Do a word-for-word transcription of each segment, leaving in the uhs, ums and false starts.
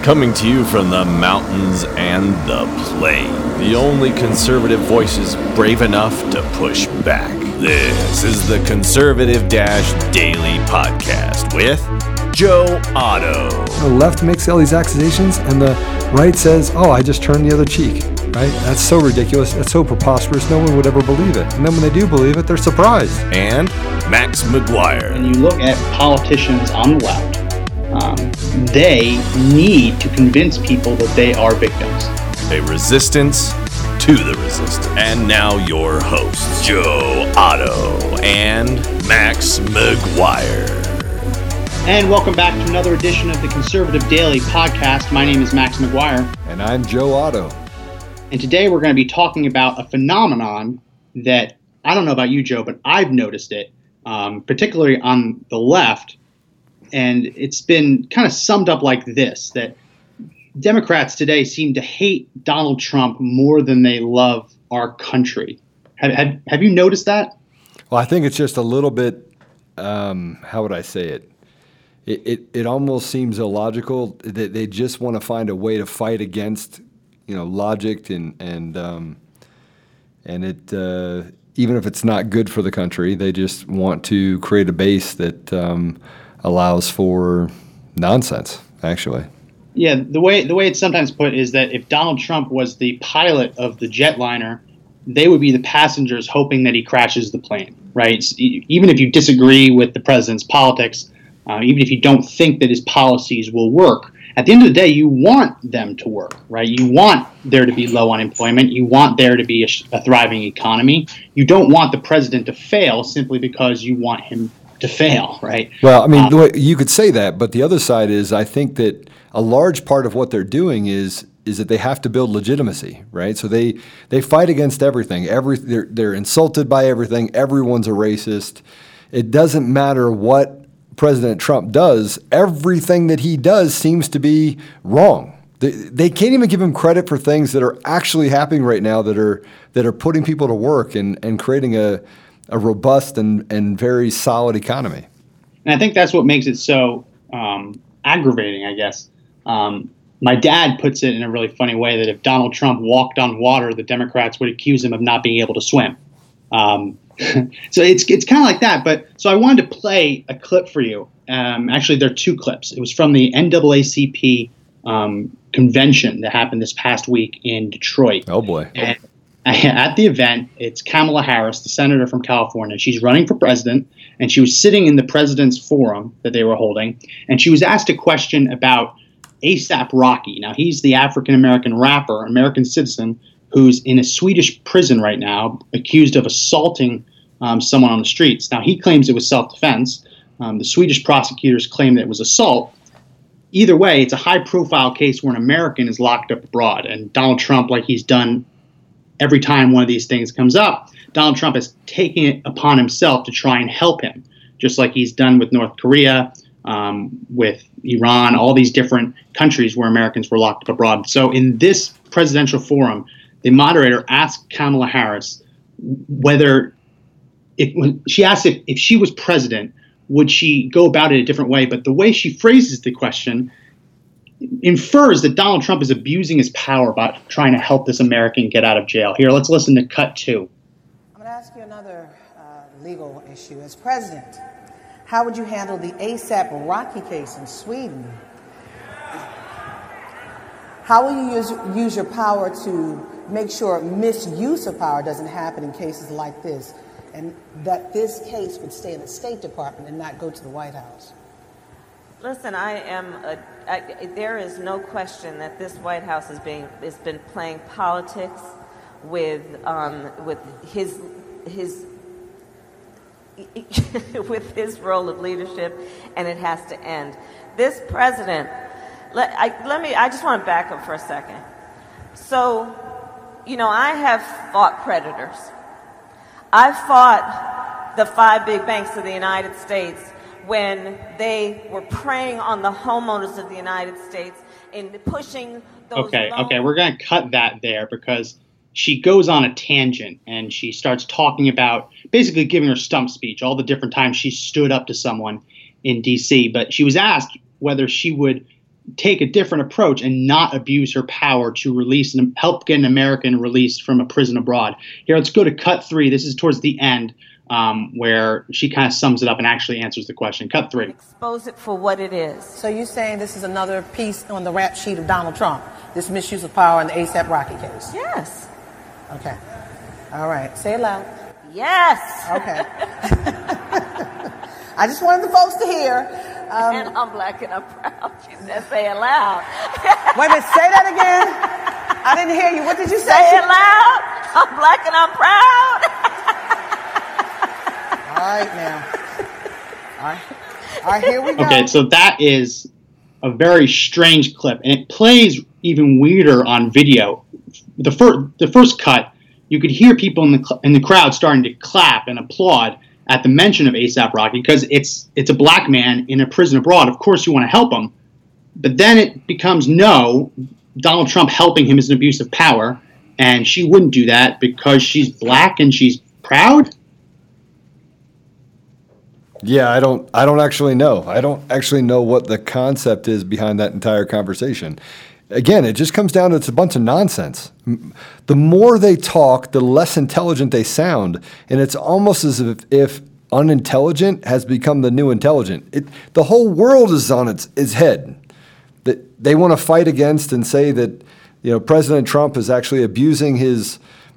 Coming to you from the mountains and the plain, the only conservative voices brave enough to push back. This is the Conservative Dash Daily Podcast with Joe Otto. The left makes all these accusations, and the right says, oh, I just turned the other cheek. Right? That's so ridiculous. That's so preposterous. No one would ever believe it. And then when they do believe it, they're surprised. And Max McGuire. When you look at politicians on the left, um, they need to convince people that they are victims. A resistance to the resistance. And now your hosts, Joe Otto and Max McGuire. And welcome back to another edition of the Conservative Daily Podcast. My name is Max McGuire. And I'm Joe Otto. And today we're going to be talking about a phenomenon that, I don't know about you, Joe, but I've noticed it, um, particularly on the left. And it's been kind of summed up like this, that Democrats today seem to hate Donald Trump more than they love our country. Have, have, have you noticed that? Well, I think it's just a little bit, um, how would I say it? It, it? it almost seems illogical that they just want to find a way to fight against you know, logic and and um, and it uh, even if it's not good for the country, they just want to create a base that um, allows for nonsense. Actually, yeah. The way the way it's sometimes put is that if Donald Trump was the pilot of the jetliner, they would be the passengers hoping that he crashes the plane. Right? So even if you disagree with the president's politics, uh, even if you don't think that his policies will work, at the end of the day, you want them to work, right? You want there to be low unemployment. You want there to be a, a thriving economy. You don't want the president to fail simply because you want him to fail, right? Well, I mean, um, the way, you could say that, but the other side is I think that a large part of what they're doing is is that they have to build legitimacy, right? So they they fight against everything. Every they're they're insulted by everything. Everyone's a racist. It doesn't matter what President Trump does, everything that he does seems to be wrong. They, they can't even give him credit for things that are actually happening right now that are that are putting people to work and, and creating a, a robust and, and very solid economy. And I think that's what makes it so um, aggravating, I guess. Um, my dad puts it in a really funny way that if Donald Trump walked on water, the Democrats would accuse him of not being able to swim. Um, so it's it's kind of like that. But so I wanted to play a clip for you. Um, actually, there are two clips. It was from the N double A C P um, convention that happened this past week in Detroit. Oh, boy. And at the event, it's Kamala Harris, the senator from California. She's running for president, and she was sitting in the president's forum that they were holding, and she was asked a question about ASAP Rocky. Now, he's the African-American rapper, American citizen, who's in a Swedish prison right now, accused of assaulting um, someone on the streets. Now, he claims it was self-defense. Um, the Swedish prosecutors claim that it was assault. Either way, it's a high-profile case where an American is locked up abroad. And Donald Trump, like he's done every time one of these things comes up, Donald Trump is taking it upon himself to try and help him, just like he's done with North Korea, um, with Iran, all these different countries where Americans were locked up abroad. So in this presidential forum, the moderator asked Kamala Harris whether if, she asked if, if she was president, would she go about it a different way? But the way she phrases the question infers that Donald Trump is abusing his power by trying to help this American get out of jail. Here, let's listen to cut two. I'm going to ask you another uh, legal issue. As president, how would you handle the ASAP Rocky case in Sweden? How will you use, use your power to make sure misuse of power doesn't happen in cases like this, and that this case would stay in the State Department and not go to the White House? Listen, I am. A, I, there is no question that this White House is being has been playing politics with um, with his his with his role of leadership, and it has to end. This president. Let, I, let me. I just want to back up for a second. So, you know, I have fought predators. I fought the five big banks of the United States when they were preying on the homeowners of the United States in pushing those. Okay, loans. okay, we're going to cut that there because she goes on a tangent and she starts talking about basically giving her stump speech, all the different times she stood up to someone in D C. But she was asked whether she would take a different approach and not abuse her power to release and help get an American released from a prison abroad. Here, let's go to cut three. This is towards the end um, where she kind of sums it up and actually answers the question. Cut three. Expose it for what it is. So you're saying this is another piece on the rap sheet of Donald Trump, this misuse of power in the ASAP Rocky case? Yes. Okay. All right. Say it loud. Yes. Okay. I just wanted the folks to hear. Um, and I'm black and I'm proud. She said, say it loud. Wait a minute, say that again. I didn't hear you. What did you say? Say it loud. I'm black and I'm proud. All right, now. All right. All right, here we go. Okay, so that is a very strange clip, and it plays even weirder on video. The first, the first cut, you could hear people in the cl- in the crowd starting to clap and applaud at the mention of ASAP Rocky because it's it's a black man in a prison abroad. Of course, you want to help him, but then it becomes no, Donald Trump helping him is an abuse of power, and she wouldn't do that because she's black and she's proud. Yeah, I don't I don't actually know. I don't actually know what the concept is behind that entire conversation. Again, it just comes down to it's a bunch of nonsense. The more they talk, the less intelligent they sound, and it's almost as if, if unintelligent has become the new intelligent. It, the whole world is on its, its head. That they want to fight against and say that, you know, President Trump is actually abusing his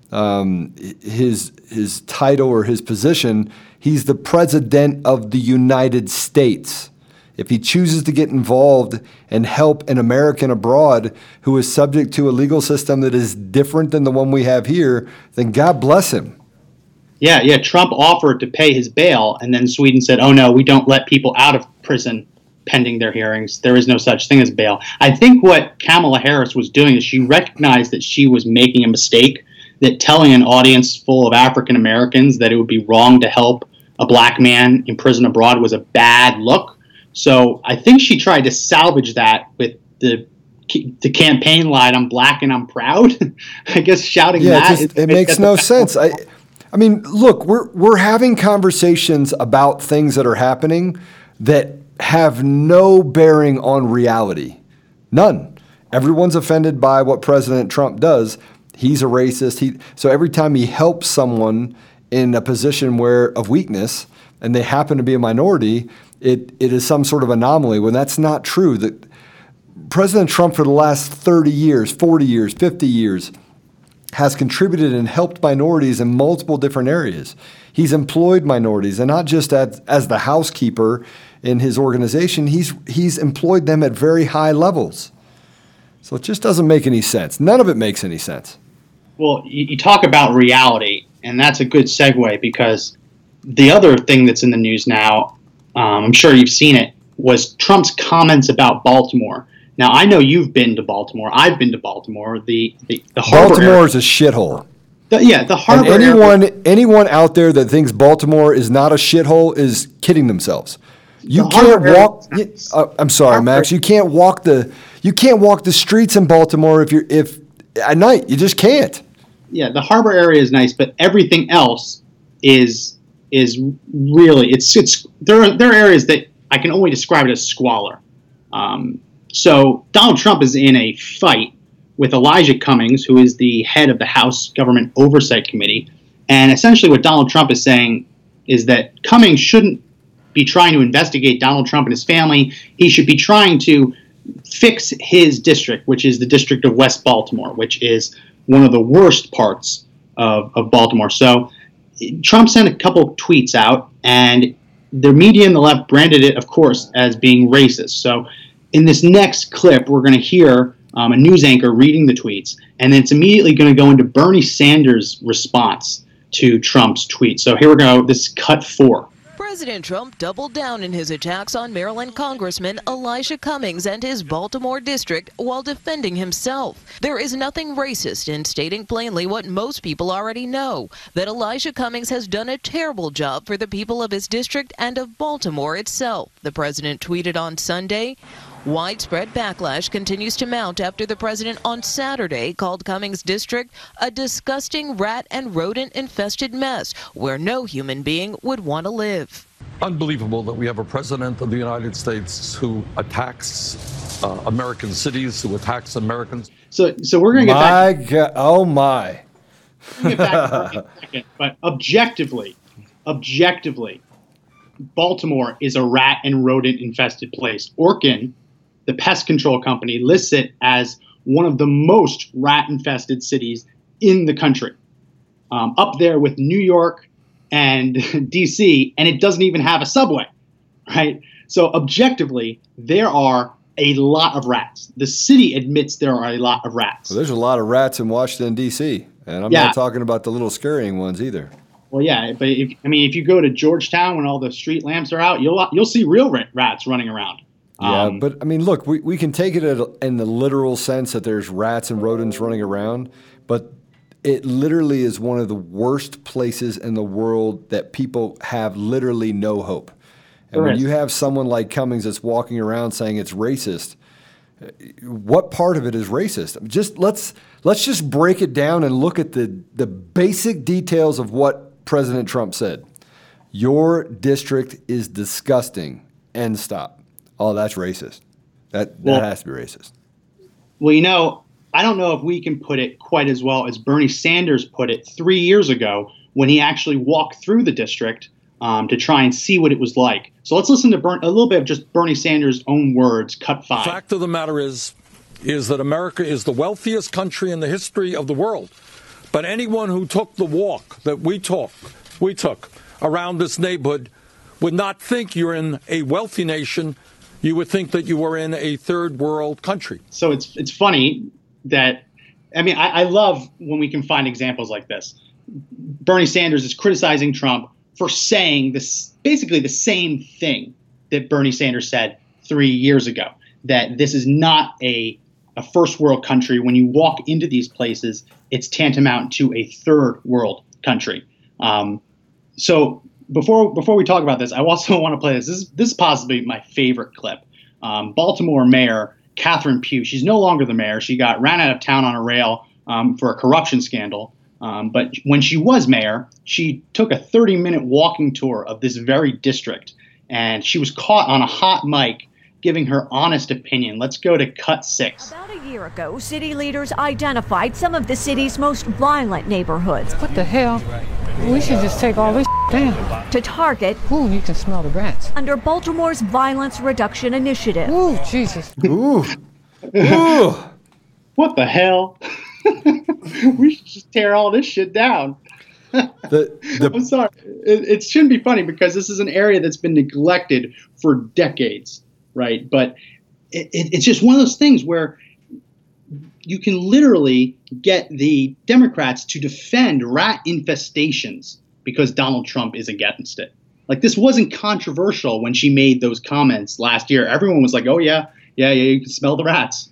um, his his title or his position. He's the president of the United States. If he chooses to get involved and help an American abroad who is subject to a legal system that is different than the one we have here, then God bless him. Yeah, yeah. Trump offered to pay his bail, and then Sweden said, oh, no, we don't let people out of prison pending their hearings. There is no such thing as bail. I think what Kamala Harris was doing is she recognized that she was making a mistake, that telling an audience full of African Americans that it would be wrong to help a black man in prison abroad was a bad look. So I think she tried to salvage that with the the campaign line, I'm black and I'm proud. I guess shouting yeah, that. It, just, it makes no sense. I, I mean, look, we're we're having conversations about things that are happening that have no bearing on reality. None. Everyone's offended by what President Trump does. He's a racist. He so every time he helps someone in a position where of weakness and they happen to be a minority, It it is some sort of anomaly when that's not true. That President Trump for the last thirty years, forty years, fifty years has contributed and helped minorities in multiple different areas. He's employed minorities, and not just as, as the housekeeper in his organization. He's he's employed them at very high levels. So it just doesn't make any sense. None of it makes any sense. Well, you, you talk about reality, and that's a good segue because the other thing that's in the news now, Um, I'm sure you've seen it, was Trump's comments about Baltimore. Now, I know you've been to Baltimore. I've been to Baltimore. The the, the harbor Baltimore area, is a shithole. the, yeah, the harbor And anyone area, anyone out there that thinks Baltimore is not a shithole is kidding themselves. You The can't harbor area walk. is nice. Uh, I'm sorry, Harbor- Max. You can't walk the you can't walk the streets in Baltimore if you're if at night. You just can't. yeah, the harbor area is nice, but everything else is is really it's it's there are there are areas that I can only describe it as squalor. Um, so Donald Trump is in a fight with Elijah Cummings, who is the head of the House Government Oversight Committee, and essentially what Donald Trump is saying is that Cummings shouldn't be trying to investigate Donald Trump and his family. He should be trying to fix his district, which is the District of West Baltimore, which is one of the worst parts of, of Baltimore. So Trump sent a couple tweets out, and the media and the left branded it, of course, as being racist. So in this next clip, we're going to hear um, a news anchor reading the tweets, and then it's immediately going to go into Bernie Sanders' response to Trump's tweet. So here we go. This is cut four. President Trump doubled down in his attacks on Maryland Congressman Elijah Cummings and his Baltimore district while defending himself. There is nothing racist in stating plainly what most people already know, that Elijah Cummings has done a terrible job for the people of his district and of Baltimore itself, the president tweeted on Sunday. Widespread backlash continues to mount after the president on Saturday called Cummings' district a disgusting rat and rodent-infested mess where no human being would want to live. Unbelievable that we have a president of the United States who attacks uh, American cities, who attacks Americans. So, so we're going to get my back. God, oh my! Get back in a second, but objectively, objectively, Baltimore is a rat and rodent infested place. Orkin, the pest control company, lists it as one of the most rat infested cities in the country, um, up there with New York and D C, and it doesn't even have a subway, right? So objectively, there are a lot of rats. The city admits there are a lot of rats. Well, there's a lot of rats in Washington, D C, and I'm Yeah. not talking about the little scurrying ones either. Well, yeah, but if, I mean, if you go to Georgetown when all the street lamps are out, you'll you'll see real ra- rats running around. Yeah, Um, but I mean, look, we, we can take it in the literal sense that there's rats and rodents running around, but it literally is one of the worst places in the world that people have literally no hope. And when Correct. you have someone like Cummings that's walking around saying it's racist, what part of it is racist? Just let's let's just break it down and look at the the basic details of what President Trump said. Your district is disgusting. End stop. Oh, that's racist. That that Well- has to be racist. Well, you know, I don't know if we can put it quite as well as Bernie Sanders put it three years ago when he actually walked through the district um, to try and see what it was like. So let's listen to Bern- a little bit of just Bernie Sanders' own words, cut The five. fact of the matter is, is that America is the wealthiest country in the history of the world. But anyone who took the walk that we took, we took around this neighborhood would not think you're in a wealthy nation. You would think that you were in a third world country. So it's it's funny that, I mean, I, I love when we can find examples like this. Bernie Sanders is criticizing Trump for saying this, basically the same thing that Bernie Sanders said three years ago, that this is not a, a first world country. When you walk into these places, it's tantamount to a third world country. Um, so before before we talk about this, I also want to play this. This is, this is possibly my favorite clip. Um, Baltimore Mayor Catherine Pugh, she's no longer the mayor. She got ran out of town on a rail um, for a corruption scandal. Um, but when she was mayor, she took a thirty minute walking tour of this very district, and she was caught on a hot mic giving her honest opinion. Let's go to cut six. About a year ago, city leaders identified some of the city's most violent neighborhoods. What the hell? We should just take all this down. To target. Ooh, you can smell the rats. Under Baltimore's Violence Reduction Initiative. Ooh, Jesus. Ooh. Ooh. What the hell? We should just tear all this shit down. The, the, I'm sorry. It, it shouldn't be funny because this is an area that's been neglected for decades, right? But it, it, it's just one of those things where you can literally get the Democrats to defend rat infestations because Donald Trump is against it. Like, this wasn't controversial when she made those comments last year. Everyone was like, oh, yeah, yeah, yeah, you can smell the rats.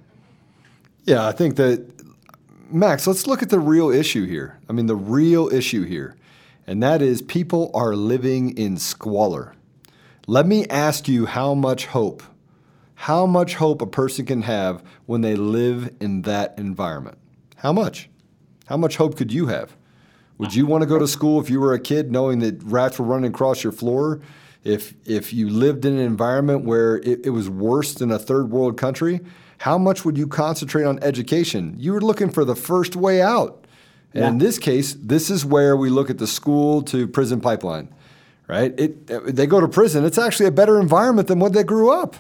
Yeah, I think that, Max, let's look at the real issue here. I mean, the real issue here, and that is people are living in squalor. Let me ask you how much hope, how much hope a person can have when they live in that environment. How much? How much hope could you have? Would you want to go to school if you were a kid knowing that rats were running across your floor? If if you lived in an environment where it, it was worse than a third world country? How much would you concentrate on education? You were looking for the first way out. And Yeah. in this case, this is where we look at the school to prison pipeline, right? It, they go to prison. It's actually a better environment than when they grew up.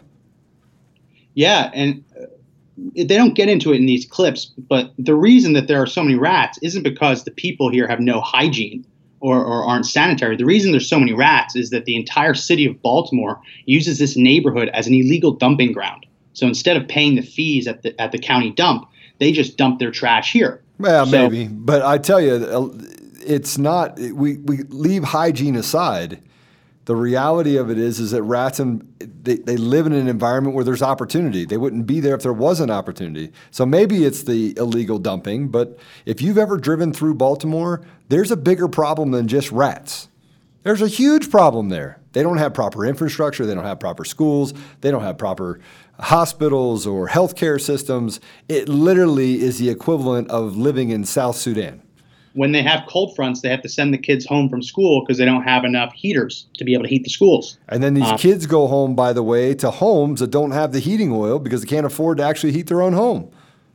Yeah, and uh, they don't get into it in these clips, but the reason that there are so many rats isn't because the people here have no hygiene or, or aren't sanitary. The reason there's so many rats is that the entire city of Baltimore uses this neighborhood as an illegal dumping ground. So instead of paying the fees at the at the county dump, they just dump their trash here. Well, So- maybe. But I tell you, it's not, we, we leave hygiene aside. The reality of it is, is that rats, and they, they live in an environment where there's opportunity. They wouldn't be there if there wasn't opportunity. So maybe it's the illegal dumping, but if you've ever driven through Baltimore, there's a bigger problem than just rats. There's a huge problem there. They don't have proper infrastructure. They don't have proper schools. They don't have proper hospitals or healthcare systems. It literally is the equivalent of living in South Sudan. when they have cold fronts, they have to send the kids home from school because they don't have enough heaters to be able to heat the schools. And then these um, kids go home, by the way, to homes that don't have the heating oil because they can't afford to actually heat their own home.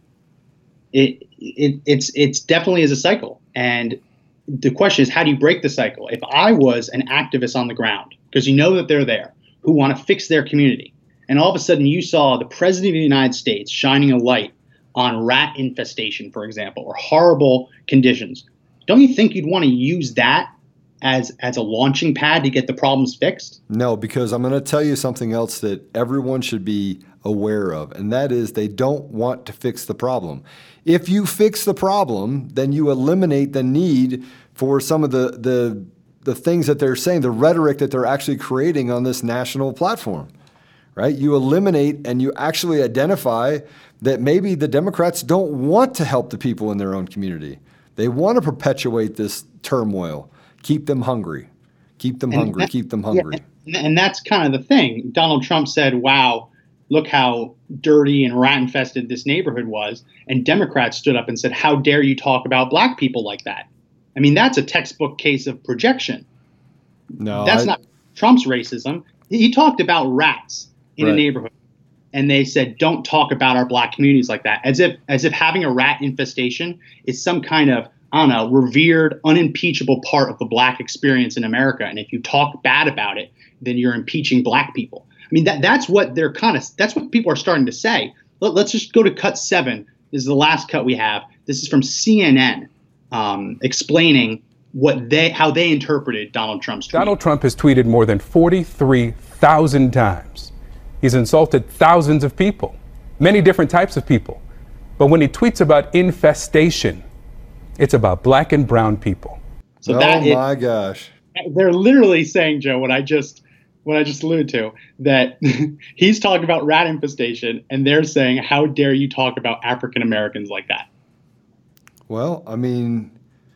It, it it's it's definitely is a cycle. And the question is, how do you break the cycle? If I was an activist on the ground, because you know that they're there, who want to fix their community, and all of a sudden you saw the President of the United States shining a light on rat infestation, for example, or horrible conditions, don't you think you'd want to use that as as a launching pad to get the problems fixed? No, because I'm going to tell you something else that everyone should be aware of, and that is they don't want to fix the problem. If you fix the problem, then you eliminate the need for some of the the the things that they're saying, the rhetoric that they're actually creating on this national platform. Right? You eliminate and you actually identify that maybe the Democrats don't want to help the people in their own community. They want to perpetuate this turmoil, keep them hungry, keep them and hungry, that, keep them hungry. Yeah, and that's kind of the thing. Donald Trump said, wow, look how dirty and rat infested this neighborhood was. And Democrats stood up and said, how dare you talk about black people like that? I mean, that's a textbook case of projection. No, that's I, not Trump's racism. He talked about rats in right. a neighborhood, and they said, don't talk about our black communities like that, as if as if having a rat infestation is some kind of, I don't know, revered, unimpeachable part of the black experience in America. And if you talk bad about it, then you're impeaching black people. I mean, that that's what they're kind of, that's what people are starting to say. Let, let's just go to cut seven. This is the last cut we have. This is from C N N um, explaining what they, how they interpreted Donald Trump's tweet. Donald Trump has tweeted more than forty-three thousand times. He's insulted thousands of people, many different types of people. But when he tweets about infestation, it's about black and brown people. So oh that my is, gosh. They're literally saying, Joe, what I just what I just alluded to, that he's talking about rat infestation, and they're saying, how dare you talk about African Americans like that? Well, I mean,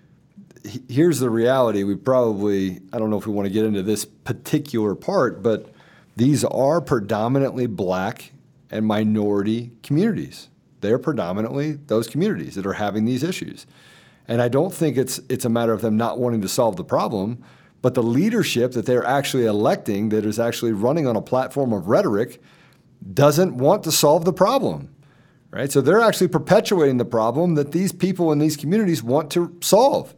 here's the reality. We probably, I don't know if we want to get into this particular part, but these are predominantly black and minority communities. They're predominantly those communities that are having these issues. And I don't think it's it's a matter of them not wanting to solve the problem, but the leadership that they're actually electing that is actually running on a platform of rhetoric doesn't want to solve the problem, right? So they're actually perpetuating the problem that these people in these communities want to solve.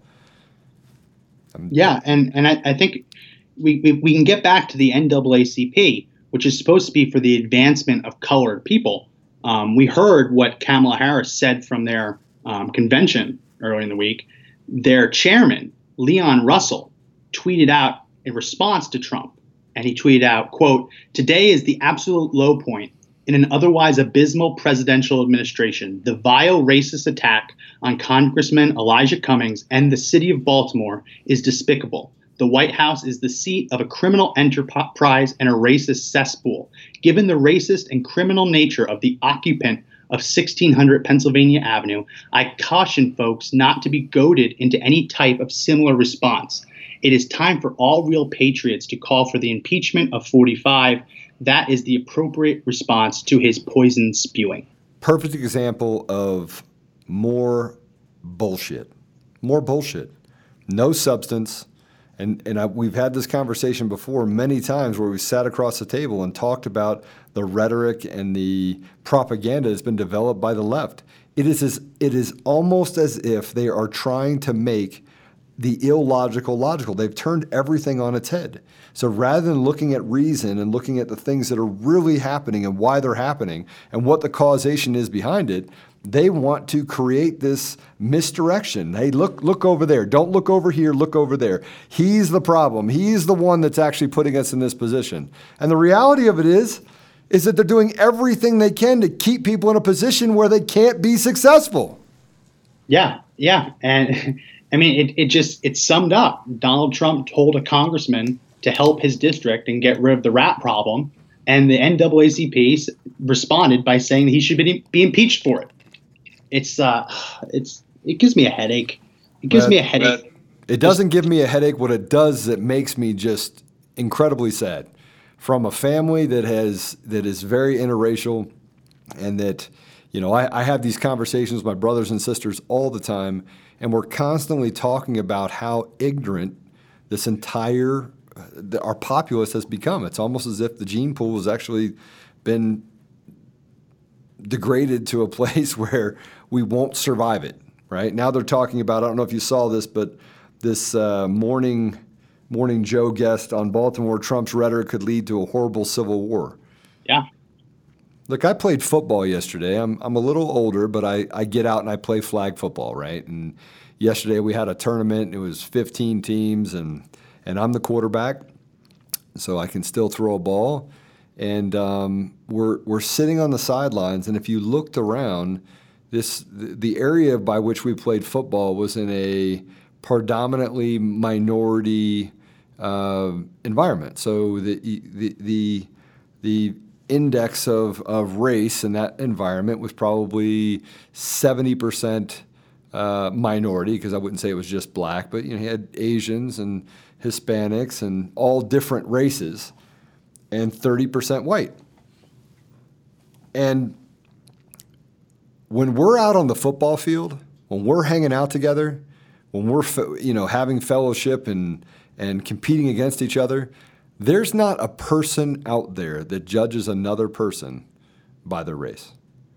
Yeah, and, and I, I think we, we, we can get back to the N double A C P, which is supposed to be for the advancement of colored people. Um, we heard what Kamala Harris said from their um, convention earlier in the week. Their chairman, Leon Russell, tweeted out in response to Trump, and he tweeted out, quote, "Today is the absolute low point in an otherwise abysmal presidential administration. The vile racist attack on Congressman Elijah Cummings and the city of Baltimore is despicable. The White House is the seat of a criminal enterprise and a racist cesspool. Given the racist and criminal nature of the occupant of sixteen hundred Pennsylvania Avenue, I caution folks not to be goaded into any type of similar response. It is time for all real patriots to call for the impeachment of forty-five. That is the appropriate response to his poison spewing." Perfect example of more bullshit. More bullshit. No substance. And and I, we've had this conversation before many times where we sat across the table and talked about the rhetoric and the propaganda that's been developed by the left. It is as, it is almost as if they are trying to make the illogical logical. They've turned everything on its head. So rather than looking at reason and looking at the things that are really happening and why they're happening and what the causation is behind it, they want to create this misdirection. Hey, look, look over there. Don't look over here. Look over there. He's the problem. He's the one that's actually putting us in this position. And the reality of it is, is that they're doing everything they can to keep people in a position where they can't be successful. Yeah, yeah. And I mean, it, it just, it's summed up. Donald Trump told a congressman to help his district and get rid of the rat problem. And the N double A C P responded by saying that he should be, be impeached for it. It's, uh, it's, it gives me a headache. It gives but, me a headache. It doesn't give me a headache. What it does is it makes me just incredibly sad. From a family that has, that is very interracial, and that, you know, I, I have these conversations with my brothers and sisters all the time. And we're constantly talking about how ignorant this entire, uh, our populace has become. It's almost as if the gene pool has actually been degraded to a place where we won't survive it, right? Now they're talking about, I don't know if you saw this, but this uh, morning, morning Joe guest on Baltimore, Trump's rhetoric could lead to a horrible civil war. Yeah. Look, I played football yesterday. I'm I'm a little older, but I, I get out and I play flag football, right? And yesterday we had a tournament, and it was fifteen teams, and, and I'm the quarterback, so I can still throw a ball. And um, we're we're sitting on the sidelines, and if you looked around, this the area by which we played football was in a predominantly minority uh, environment. So the the the the index of, of race in that environment was probably seventy percent uh, minority, because I wouldn't say it was just black, but you know, you had Asians and Hispanics and all different races, and thirty percent white. And when we're out on the football field, when we're hanging out together, when we're you know having fellowship and and competing against each other, there's not a person out there that judges another person by their race.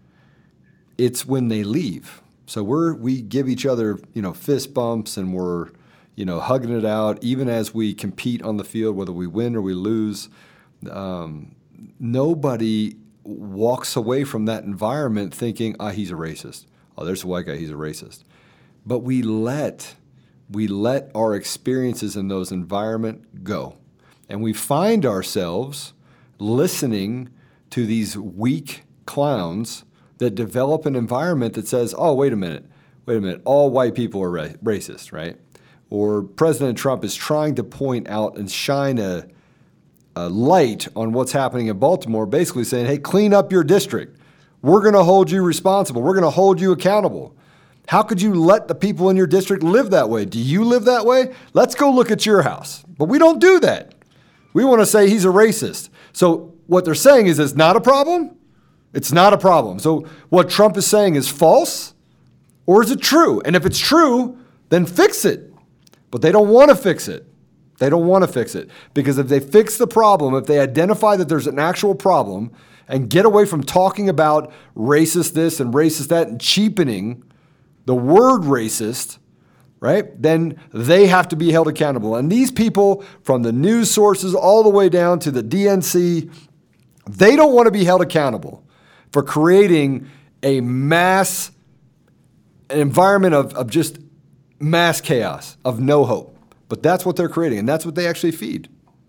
It's when they leave. So we're we give each other, you know, fist bumps, and we're, you know, hugging it out, even as we compete on the field, whether we win or we lose. Um, nobody walks away from that environment thinking, ah, he's a racist. Oh, there's a white guy, he's a racist. But we let we let our experiences in those environments go. And we find ourselves listening to these weak clowns that develop an environment that says, oh, wait a minute, wait a minute, all white people are ra- racist, right? Or President Trump is trying to point out and shine a, a light on what's happening in Baltimore, basically saying, hey, clean up your district. We're going to hold you responsible. We're going to hold you accountable. How could you let the people in your district live that way? Do you live that way? Let's go look at your house. But we don't do that. We want to say he's a racist. So what they're saying is it's not a problem? It's not a problem. So what Trump is saying is false, or is it true? And if it's true, then fix it. But they don't want to fix it. They don't want to fix it. Because if they fix the problem, if they identify that there's an actual problem and get away from talking about racist this and racist that and cheapening the word racist, right, then they have to be held accountable. And these people, from the news sources all the way down to the D N C, they don't want to be held accountable for creating a mass, an environment of, of just mass chaos, of no hope. But that's what they're creating, and that's what they actually feed.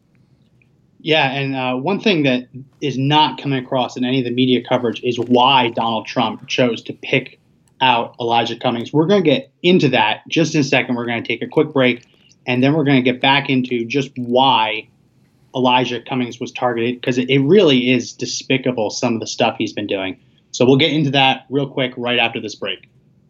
Yeah, and uh, one thing that is not coming across in any of the media coverage is why Donald Trump chose to pick out Elijah Cummings. We're going to get into that just in a second. We're going to take a quick break, and then we're going to get back into just why Elijah Cummings was targeted, because it, it really is despicable, some of the stuff he's been doing. So we'll get into that real quick right after this break.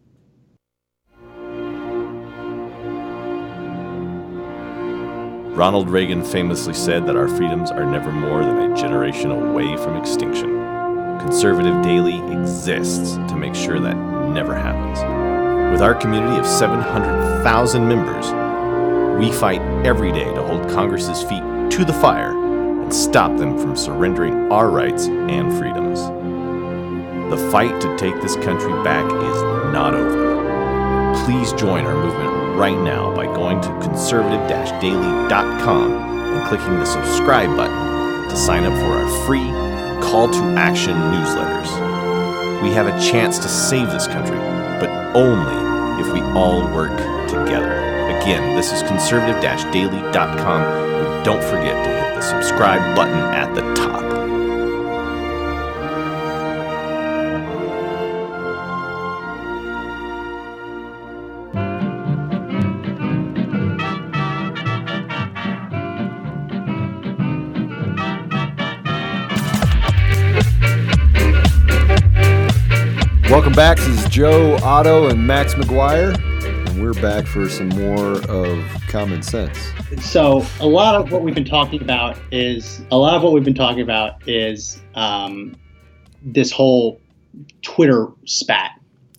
Ronald Reagan famously said that our freedoms are never more than a generation away from extinction. Conservative Daily exists to make sure that never happens. With our community of seven hundred thousand members, we fight every day to hold Congress's feet to the fire and stop them from surrendering our rights and freedoms. The fight to take this country back is not over. Please join our movement right now by going to conservative dash daily dot com and clicking the subscribe button to sign up for our free call to action newsletters. We have a chance to save this country, but only if we all work together. Again, this is conservative dash daily dot com, and don't forget to hit the subscribe button at the top. Welcome back. This is Joe Otto and Max McGuire, and we're back for some more of Common Sense. So a lot of what we've been talking about is a lot of what we've been talking about is um, this whole Twitter spat.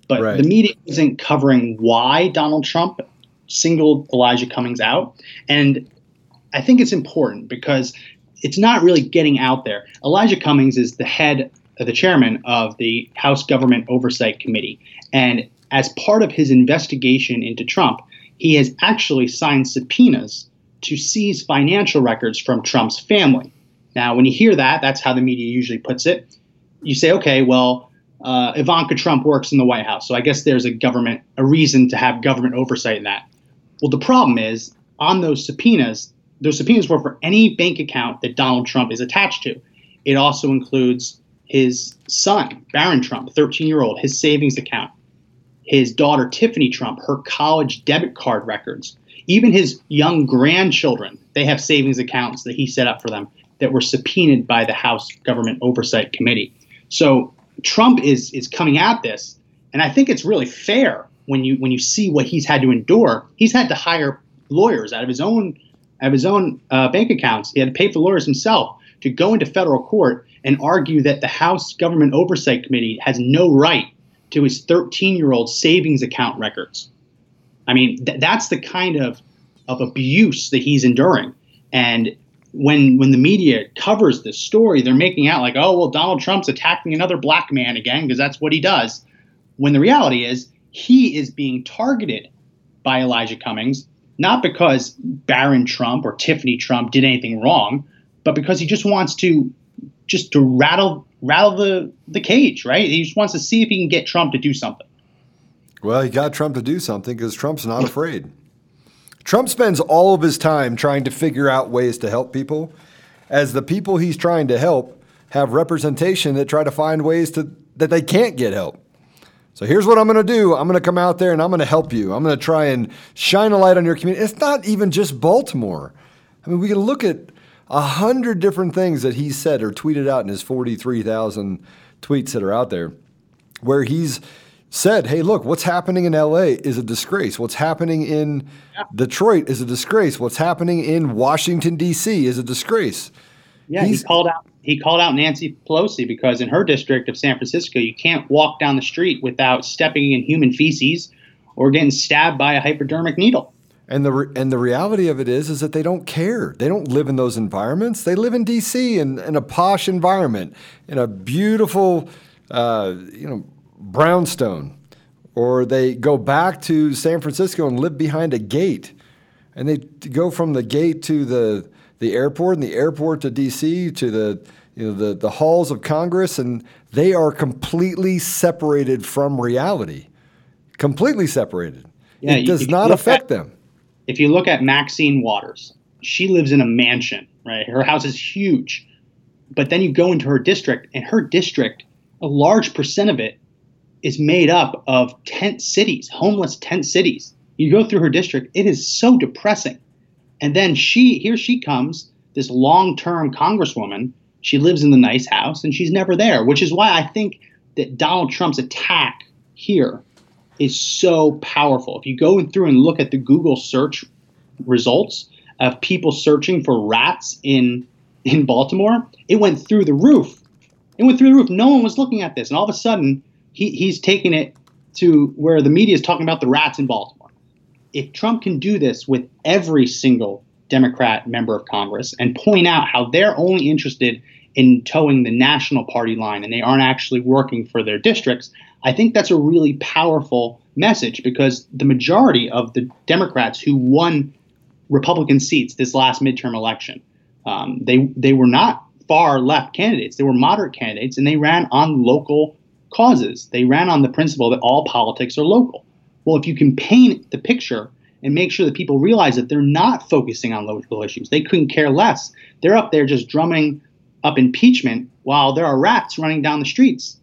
But Right. the media isn't covering why Donald Trump singled Elijah Cummings out. And I think it's important because it's not really getting out there. Elijah Cummings is the head, uh, the chairman of the House Government Oversight Committee. And as part of his investigation into Trump, he has actually signed subpoenas to seize financial records from Trump's family. Now, when you hear that, that's how the media usually puts it. You say, okay, well, uh, Ivanka Trump works in the White House, so I guess there's a government, a reason to have government oversight in that. Well, the problem is on those subpoenas, those subpoenas were for any bank account that Donald Trump is attached to. It also includes his son, Barron Trump, thirteen-year-old, his savings account, his daughter, Tiffany Trump, her college debit card records, even his young grandchildren. They have savings accounts that he set up for them that were subpoenaed by the House Government Oversight Committee. So Trump is is coming at this, and I think it's really fair when you when you see what he's had to endure. He's had to hire lawyers out of his own out of his own uh, bank accounts. He had to pay for lawyers himself to go into federal court and argue that the House Government Oversight Committee has no right to his thirteen-year-old savings account records. I mean, th- that's the kind of of abuse that he's enduring. And when when the media covers this story, they're making out like, oh, well, Donald Trump's attacking another black man again because that's what he does. When the reality is he is being targeted by Elijah Cummings, not because Barron Trump or Tiffany Trump did anything wrong, but because he just wants to just to rattle rattle the, the cage, right? He just wants to see if he can get Trump to do something. Well, he got Trump to do something because Trump's not afraid. Trump spends all of his time trying to figure out ways to help people, as the people he's trying to help have representation that try to find ways to that they can't get help. So here's what I'm going to do. I'm going to come out there and I'm going to help you. I'm going to try and shine a light on your community. It's not even just Baltimore. I mean, we can look at a hundred different things that he said or tweeted out in his forty-three thousand tweets that are out there, where he's said, hey, look, what's happening in L A is a disgrace. What's happening in yeah. Detroit is a disgrace. What's happening in Washington, D C is a disgrace. Yeah, He's, he called out he called out Nancy Pelosi because in her district of San Francisco, you can't walk down the street without stepping in human feces or getting stabbed by a hypodermic needle. And the re- and the reality of it is is that they don't care. They don't live in those environments. They live in D C in, in a posh environment, in a beautiful, uh, you know, brownstone, or they go back to San Francisco and live behind a gate, and they go from the gate to the the airport, and the airport to D C to the you know the the halls of Congress, and they are completely separated from reality, completely separated. Yeah, it does not affect at, them. If you look at Maxine Waters, she lives in a mansion, right? Her house is huge, but then you go into her district, and her district, a large percent of it is made up of tent cities, homeless tent cities. You go through her district, it is so depressing. And then she, here she comes, this long-term congresswoman. She lives in the nice house and she's never there, which is why I think that Donald Trump's attack here is so powerful. If you go through and look at the Google search results of people searching for rats in, in Baltimore, it went through the roof. It went through the roof. No one was looking at this. And all of a sudden, He, he's taking it to where the media is talking about the rats in Baltimore. If Trump can do this with every single Democrat member of Congress and point out how they're only interested in towing the national party line and they aren't actually working for their districts, I think that's a really powerful message, because the majority of the Democrats who won Republican seats this last midterm election, um, they they were not far left candidates. They were moderate candidates, and they ran on local causes. They ran on the principle that all politics are local. Well, if you can paint the picture and make sure that people realize that they're not focusing on local issues, they couldn't care less. They're up there just drumming up impeachment while there are rats running down the streets.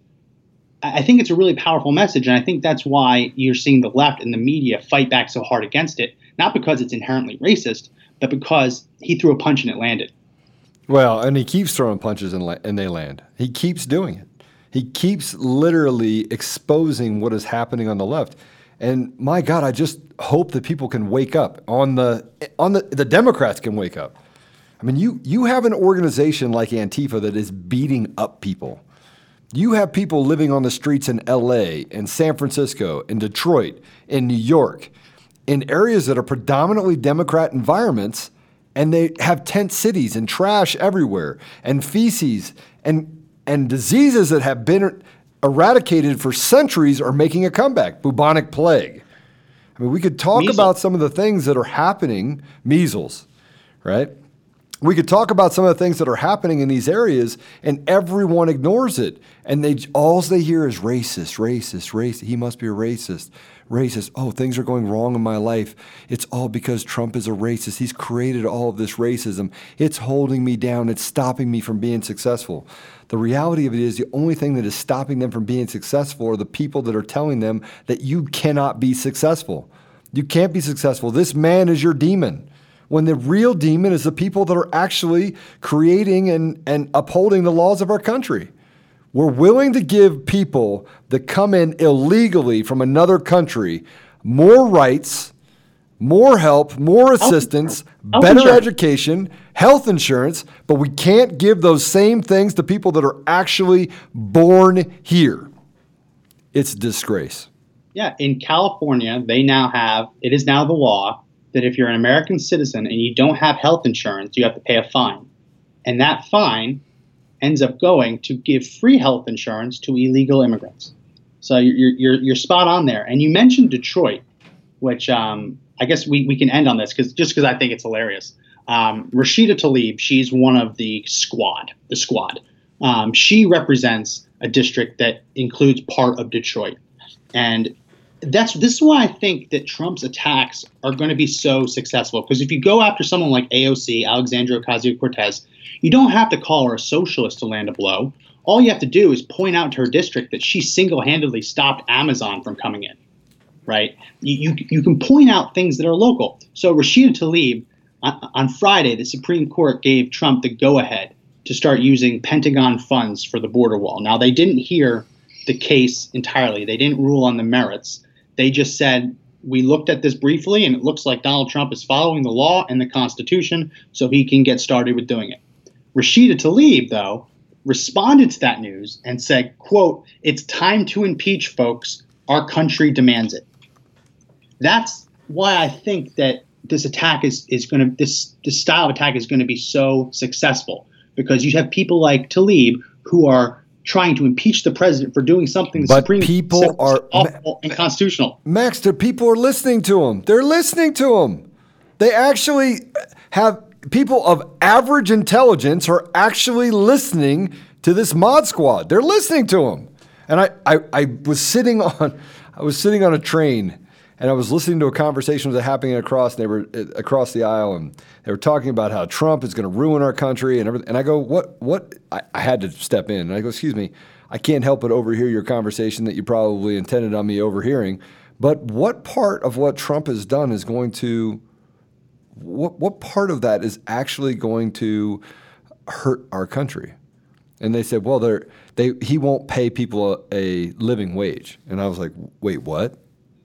I think it's a really powerful message, and I think that's why you're seeing the left and the media fight back so hard against it, not because it's inherently racist, but because he threw a punch and it landed. Well, and he keeps throwing punches and, la- and they land. He keeps doing it. He keeps literally exposing what is happening on the left. And my God, I just hope that people can wake up on the on the the Democrats can wake up. I mean, you you have an organization like Antifa that is beating up people. You have people living on the streets in L A, in San Francisco, in Detroit, in New York, in areas that are predominantly Democrat environments, and they have tent cities and trash everywhere and feces and and diseases that have been eradicated for centuries are making a comeback. Bubonic plague. I mean, we could talk Measles. about some of the things that are happening, measles, right? We could talk about some of the things that are happening in these areas, and everyone ignores it. And they all they hear is racist, racist, racist. He must be a racist, racist. Oh, things are going wrong in my life. It's all because Trump is a racist. He's created all of this racism. It's holding me down. It's stopping me from being successful. The reality of it is the only thing that is stopping them from being successful are the people that are telling them that you cannot be successful. You can't be successful. This man is your demon. When the real demon is the people that are actually creating and, and upholding the laws of our country. We're willing to give people that come in illegally from another country more rights, more help, more assistance, health better insurance. education, health insurance, but we can't give those same things to people that are actually born here. It's a disgrace. Yeah, in California, they now have, it is now the law that if you're an American citizen and you don't have health insurance, you have to pay a fine. And that fine ends up going to give free health insurance to illegal immigrants. So you're you're you're spot on there. And you mentioned Detroit, which um, I guess we, we can end on this because just because I think it's hilarious. Um, Rashida Tlaib, she's one of the squad, the squad. Um, she represents a district that includes part of Detroit. And That's this is why I think that Trump's attacks are going to be so successful. Because if you go after someone like A O C, Alexandria Ocasio-Cortez, you don't have to call her a socialist to land a blow. All you have to do is point out to her district that she single-handedly stopped Amazon from coming in, right? You you, you can point out things that are local. So Rashida Tlaib, on, on Friday, the Supreme Court gave Trump the go-ahead to start using Pentagon funds for the border wall. Now, they didn't hear the case entirely. They didn't rule on the merits. They just said, we looked at this briefly, and it looks like Donald Trump is following the law and the Constitution, so he can get started with doing it. Rashida Tlaib, though, responded to that news and said, quote, it's time to impeach, folks. Our country demands it. That's why I think that this attack is, is going to, this, this style of attack is going to be so successful, because you have people like Tlaib who are trying to impeach the president for doing something the But Supreme people Court are said was awful and constitutional. Max, the people are listening to him. They're listening to him. They actually have people of average intelligence are actually listening to this mod squad. They're listening to him. And I, I, I was sitting on I was sitting on a train, and I was listening to a conversation that was happening across they were across the aisle, and they were talking about how Trump is going to ruin our country and everything. And I go, what? What? I, I had to step in, and I go, excuse me, I can't help but overhear your conversation that you probably intended on me overhearing. But what part of what Trump has done is going to, what what part of that is actually going to hurt our country? And they said, well, they're, they he won't pay people a, a living wage. And I was like, wait, what?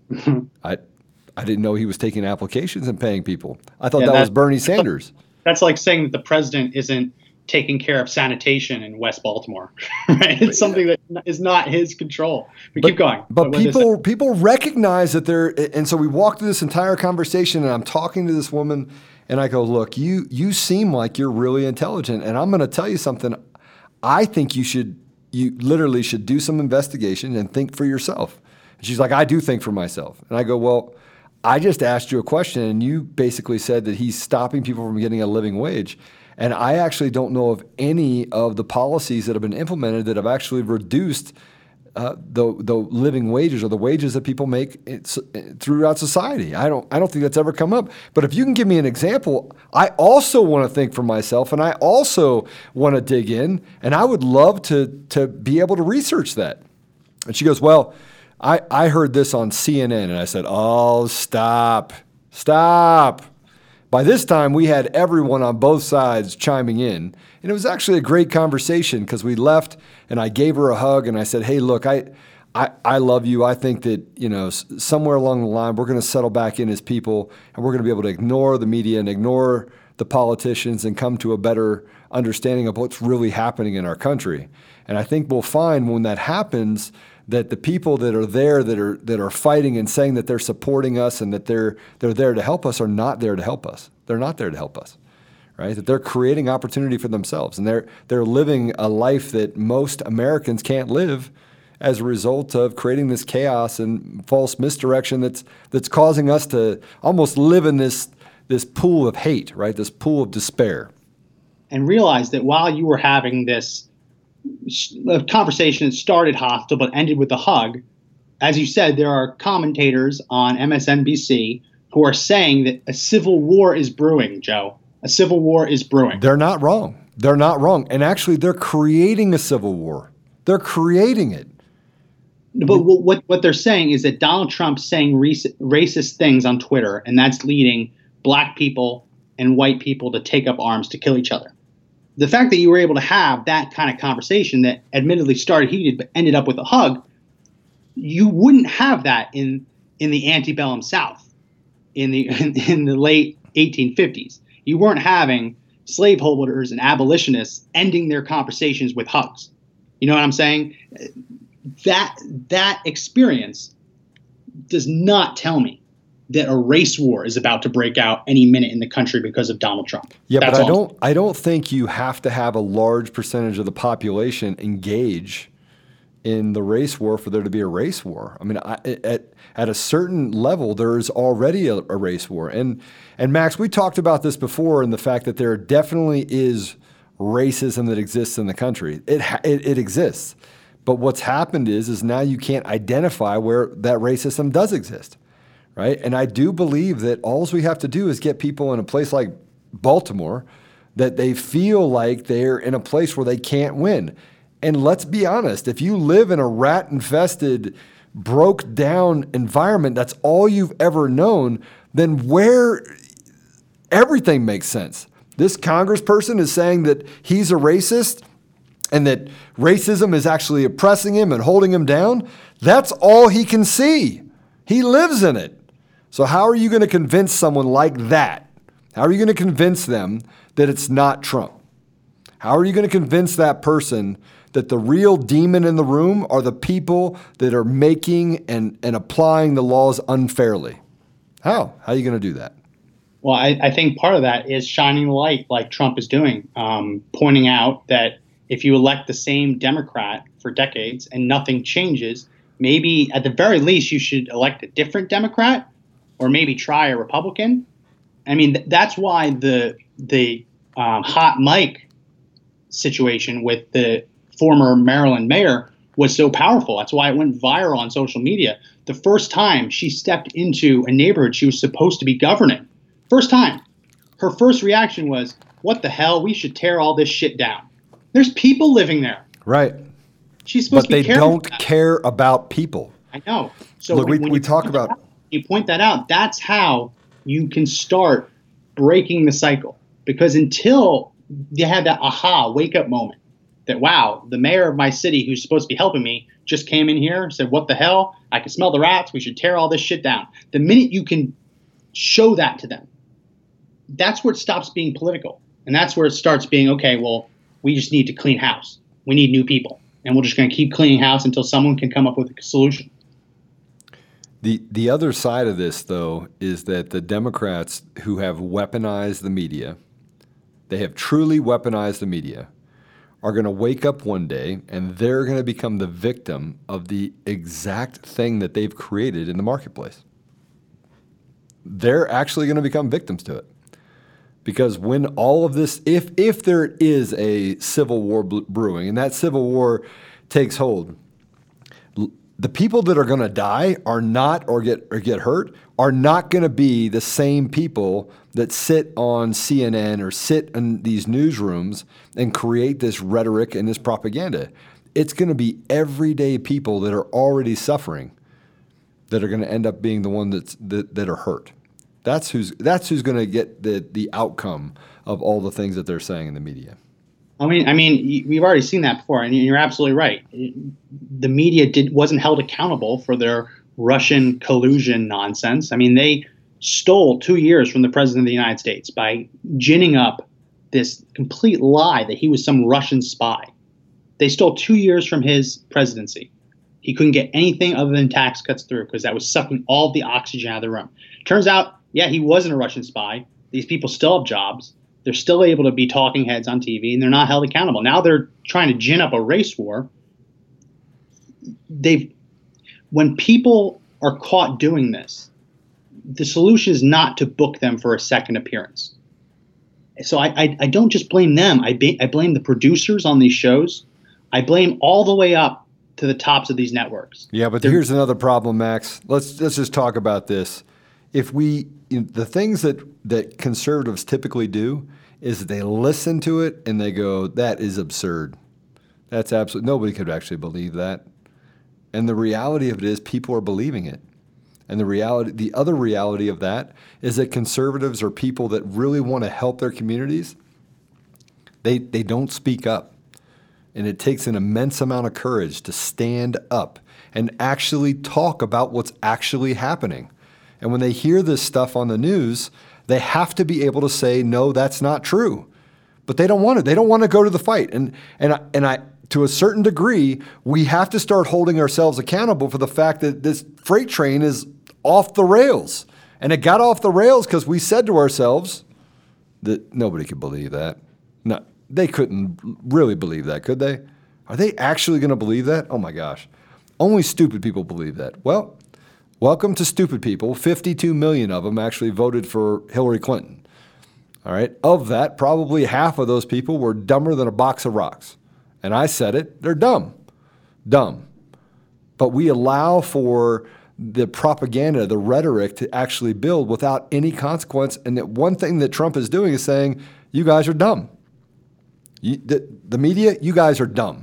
I I didn't know he was taking applications and paying people. I thought Yeah, that, that- was Bernie Sanders. That's like saying that the president isn't taking care of sanitation in West Baltimore. Right? It's something that is not his control. But, keep going. But what is people it? people recognize that they're, and so we walked through this entire conversation, and I'm talking to this woman, and I go, look, you you seem like you're really intelligent, and I'm going to tell you something. I think you should, you literally should do some investigation and think for yourself. And she's like, I do think for myself. And I go, well, I just asked you a question, and you basically said that he's stopping people from getting a living wage. And I actually don't know of any of the policies that have been implemented that have actually reduced uh, the the living wages or the wages that people make it's, throughout society. I don't I don't think that's ever come up. But if you can give me an example, I also want to think for myself, and I also want to dig in, and I would love to to be able to research that. And she goes, well, I, I heard this on C N N, and I said, oh, stop, stop. By this time, we had everyone on both sides chiming in, and it was actually a great conversation because we left, and I gave her a hug, and I said, hey, look, I, I, I love you. I think that, you know, s- somewhere along the line, we're going to settle back in as people, and we're going to be able to ignore the media and ignore the politicians and come to a better understanding of what's really happening in our country. And I think we'll find when that happens that the people that are there that are that are fighting and saying that they're supporting us and that they're they're there to help us are not there to help us. They're not there to help us, right? That they're creating opportunity for themselves, and they're they're living a life that most Americans can't live as a result of creating this chaos and false misdirection that's that's causing us to almost live in this this pool of hate, right? This pool of despair. And realize that while you were having this a conversation that started hostile but ended with a hug, as you said, there are commentators on M S N B C who are saying that a civil war is brewing, Joe. A civil war is brewing. They're not wrong. They're not wrong. And actually, they're creating a civil war. They're creating it. But what, what they're saying is that Donald Trump's saying racist things on Twitter, and that's leading black people and white people to take up arms to kill each other. The fact that you were able to have that kind of conversation that admittedly started heated but ended up with a hug, you wouldn't have that in in the antebellum South in the in, in the late eighteen fifties. You weren't having slaveholders and abolitionists ending their conversations with hugs. You know what I'm saying? That that experience does not tell me that a race war is about to break out any minute in the country because of Donald Trump. Yeah, That's but I all. don't I don't think you have to have a large percentage of the population engage in the race war for there to be a race war. I mean, I, at at a certain level, there is already a, a race war. And and Max, we talked about this before, and the fact that there definitely is racism that exists in the country. It it, it exists, but what's happened is is now you can't identify where that racism does exist. Right? And I do believe that all we have to do is get people in a place like Baltimore that they feel like they're in a place where they can't win. And let's be honest, if you live in a rat-infested, broke-down environment, that's all you've ever known, then where everything makes sense. This congressperson is saying that he's a racist and that racism is actually oppressing him and holding him down. That's all he can see. He lives in it. So how are you going to convince someone like that? How are you going to convince them that it's not Trump? How are you going to convince that person that the real demon in the room are the people that are making and, and applying the laws unfairly? How? How are you going to do that? Well, I, I think part of that is shining the light like Trump is doing, um, pointing out that if you elect the same Democrat for decades and nothing changes, maybe at the very least you should elect a different Democrat or maybe try a Republican. I mean, th- that's why the the um, hot mic situation with the former Maryland mayor was so powerful. That's why it went viral on social media. The first time she stepped into a neighborhood she was supposed to be governing, first time, her first reaction was, what the hell? We should tear all this shit down. There's people living there. Right. She's supposed but to be they don't care about people. I know. So Look, when, we, when we you talk point about... that out, you point that out, that's how you can start breaking the cycle. Because until you have that aha, wake-up moment that, wow, the mayor of my city who's supposed to be helping me just came in here and said, what the hell? I can smell the rats. We should tear all this shit down. The minute you can show that to them, that's where it stops being political. And that's where it starts being, okay, well, we just need to clean house. We need new people. And we're just going to keep cleaning house until someone can come up with a solution. The the other side of this, though, is that the Democrats who have weaponized the media, they have truly weaponized the media, are going to wake up one day and they're going to become the victim of the exact thing that they've created in the marketplace. They're actually going to become victims to it. Because when all of this, if if there is a civil war brewing and that civil war takes hold, the people that are going to die are not, or get or get hurt, are not going to be the same people that sit on C N N or sit in these newsrooms and create this rhetoric and this propaganda. It's going to be everyday people that are already suffering that are going to end up being the one that's that, that are hurt. That's who's that's who's going to get the the outcome of all the things that they're saying in the media. I mean, I mean, we've already seen that before, and you're absolutely right. The media did wasn't held accountable for their Russian collusion nonsense. I mean, they stole two years from the president of the United States by ginning up this complete lie that he was some Russian spy. They stole two years from his presidency. He couldn't get anything other than tax cuts through because that was sucking all the oxygen out of the room. Turns out, yeah, he wasn't a Russian spy. These people still have jobs. They're still able to be talking heads on T V, and they're not held accountable. Now they're trying to gin up a race war. They've, when people are caught doing this, the solution is not to book them for a second appearance. So I, I, I don't just blame them. I, ba- I blame the producers on these shows. I blame all the way up to the tops of these networks. Yeah, but They're, here's another problem, Max. Let's let's just talk about this. If we you know, the things that that conservatives typically do is they listen to it and they go, "That is absurd. That's absolutely nobody could actually believe that." And the reality of it is, people are believing it. And the reality, the other reality of that is that conservatives are people that really want to help their communities. They they don't speak up. And it takes an immense amount of courage to stand up and actually talk about what's actually happening. And when they hear this stuff on the news, they have to be able to say, no, that's not true. But they don't want it. They don't want to go to the fight. And and I, and I, to a certain degree, we have to start holding ourselves accountable for the fact that this freight train is off the rails. And it got off the rails because we said to ourselves that nobody could believe that. No. They couldn't really believe that, could they? Are they actually going to believe that? Oh, my gosh. Only stupid people believe that. Well, welcome to stupid people. fifty-two million of them actually voted for Hillary Clinton. All right? Of that, probably half of those people were dumber than a box of rocks. And I said it. They're dumb. Dumb. But we allow for the propaganda, the rhetoric to actually build without any consequence. And that one thing that Trump is doing is saying, you guys are dumb. You, the, the media, you guys are dumb.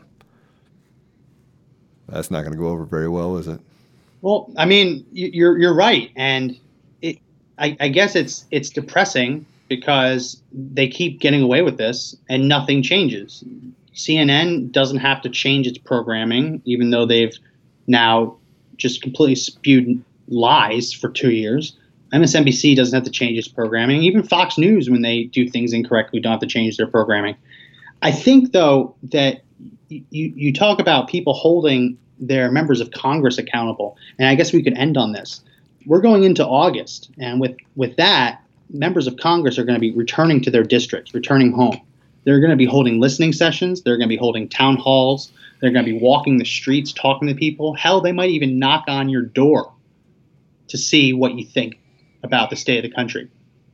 That's not going to go over very well, is it? Well, I mean, you're you're right, and it. I, I guess it's it's depressing because they keep getting away with this, and nothing changes. C N N doesn't have to change its programming, even though they've now just completely spewed lies for two years. M S N B C doesn't have to change its programming. Even Fox News, when they do things incorrectly, don't have to change their programming. I think, though, that you, you talk about people holding their members of Congress accountable, and I guess we could end on this. We're going into August, and with, with that, members of Congress are going to be returning to their districts, returning home. They're going to be holding listening sessions. They're going to be holding town halls. They're going to be walking the streets, talking to people. Hell, they might even knock on your door to see what you think about the state of the country.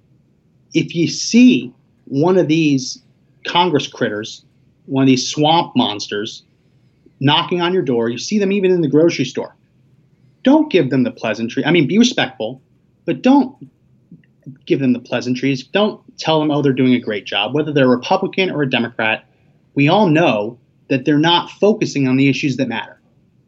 If you see one of these Congress critters, one of these swamp monsters, knocking on your door, you see them even in the grocery store, don't give them the pleasantry. I mean, be respectful, but don't give them the pleasantries. Don't tell them, oh, they're doing a great job. Whether they're a Republican or a Democrat, we all know that they're not focusing on the issues that matter.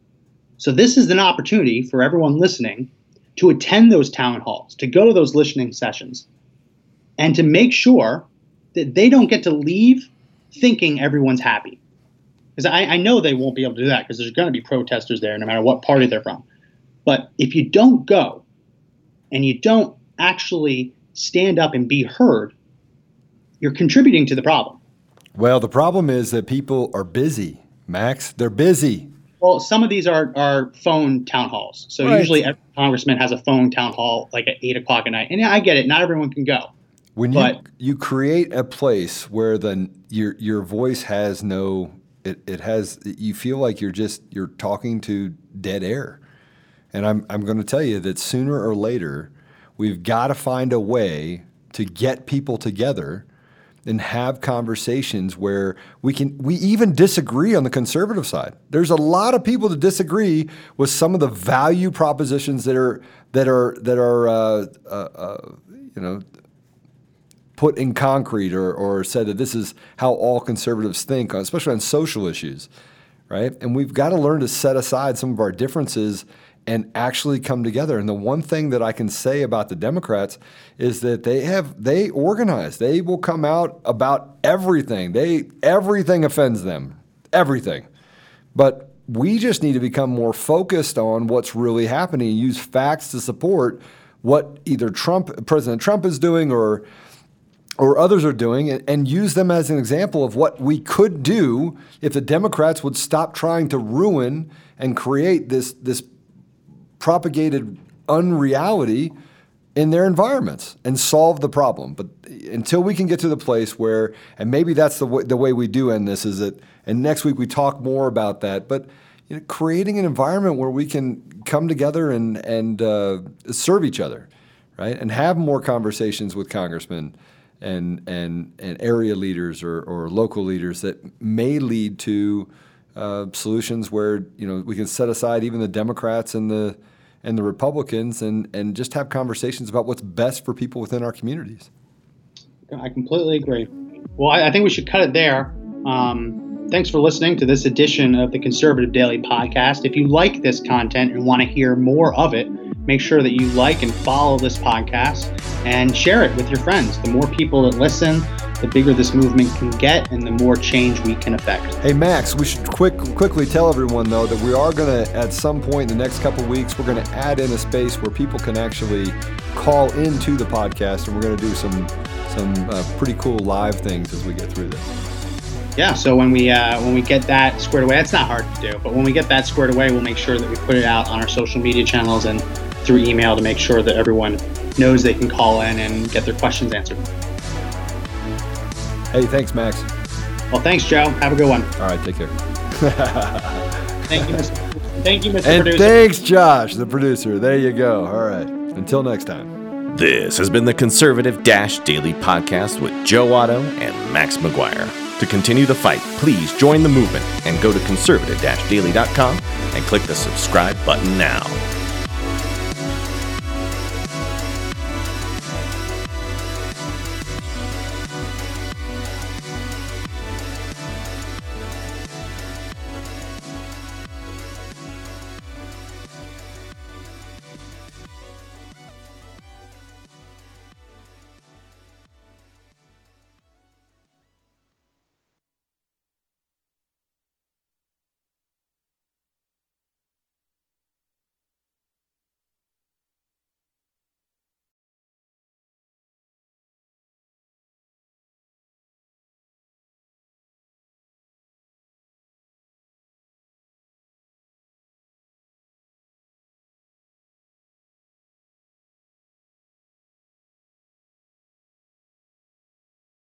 So this is an opportunity for everyone listening to attend those town halls, to go to those listening sessions, and to make sure that they don't get to leave thinking everyone's happy. Because I, I know they won't be able to do that because there's going to be protesters there no matter what party they're from. But if you don't go and you don't actually stand up and be heard, you're contributing to the problem. Well, the problem is that people are busy, Max. They're busy. Well, some of these are, are phone town halls. So right. Usually every congressman has a phone town hall like at eight o'clock at night. And I get it. Not everyone can go. When but, you you create a place where the your your voice has no it, it has you feel like you're just you're talking to dead air. And I'm I'm going to tell you that sooner or later we've got to find a way to get people together and have conversations where we can we even disagree on the conservative side. There's a lot of people that disagree with some of the value propositions that are that are that are uh, uh, uh, you know put in concrete or, or said that this is how all conservatives think, especially on social issues, right? And we've got to learn to set aside some of our differences and actually come together. And the one thing that I can say about the Democrats is that they have they organize. They will come out about everything. They everything offends them, everything. But we just need to become more focused on what's really happening and use facts to support what either Trump, President Trump is doing or or others are doing, and, and use them as an example of what we could do if the Democrats would stop trying to ruin and create this this propagated unreality in their environments and solve the problem. But until we can get to the place where, and maybe that's the way, the way we do end this, is that, and next week we talk more about that, but you know, creating an environment where we can come together and, and uh, serve each other, right? And have more conversations with congressmen and and, and area leaders or, or local leaders that may lead to uh, solutions where, you know, we can set aside even the Democrats and the and the Republicans and, and just have conversations about what's best for people within our communities. I completely agree. Well, I, I think we should cut it there. Um, thanks for listening to this edition of the Conservative Daily Podcast. If you like this content and want to hear more of it, make sure that you like and follow this podcast and share it with your friends. The more people that listen, the bigger this movement can get and the more change we can affect. Hey, Max, we should quick, quickly tell everyone, though, that we are going to, at some point in the next couple of weeks, we're going to add in a space where people can actually call into the podcast, and we're going to do some some uh, pretty cool live things as we get through this. Yeah, so when we uh, when we get that squared away, it's not hard to do, but when we get that squared away, we'll make sure that we put it out on our social media channels and through email to make sure that everyone knows they can call in and get their questions answered. Hey, thanks, Max. Well, thanks, Joe. Have a good one. All right, take care. Thank you, Mister Thank you, Mister And Producer. thanks, Josh, the producer. There you go. All right. Until next time. This has been the Conservative Dash Daily Podcast with Joe Otto and Max McGuire. To continue the fight, please join the movement and go to conservative dash daily dot com and click the subscribe button now.